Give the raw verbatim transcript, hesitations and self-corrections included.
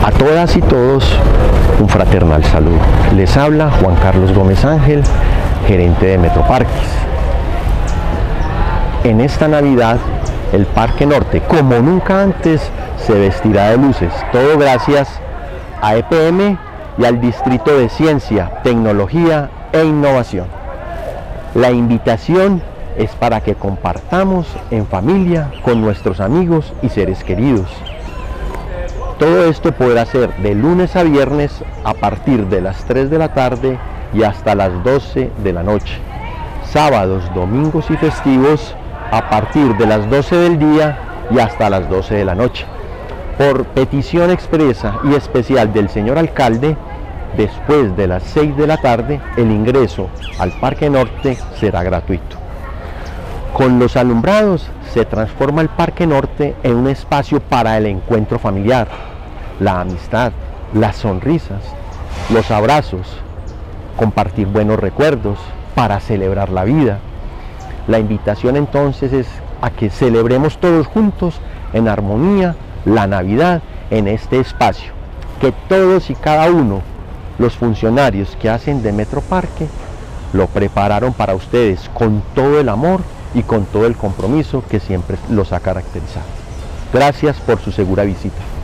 A todas y todos, un fraternal saludo. Les habla Juan Carlos Gómez Ángel, gerente de Metroparques. En esta Navidad, el Parque Norte, como nunca antes, se vestirá de luces. Todo gracias a E P M y al Distrito de Ciencia, Tecnología e Innovación. La invitación es para que compartamos en familia con nuestros amigos y seres queridos. Todo esto podrá ser de lunes a viernes a partir de las tres de la tarde y hasta las doce de la noche. Sábados, domingos y festivos a partir de las doce del día y hasta las doce de la noche. Por petición expresa y especial del señor alcalde, después de las seis de la tarde, el ingreso al Parque Norte será gratuito. Con los alumbrados se transforma el Parque Norte en un espacio para el encuentro familiar, la amistad, las sonrisas, los abrazos, compartir buenos recuerdos, para celebrar la vida. La invitación entonces es a que celebremos todos juntos en armonía la Navidad en este espacio, que todos y cada uno, los funcionarios que hacen de Metroparque, lo prepararon para ustedes con todo el amor y con todo el compromiso que siempre los ha caracterizado. Gracias por su segura visita.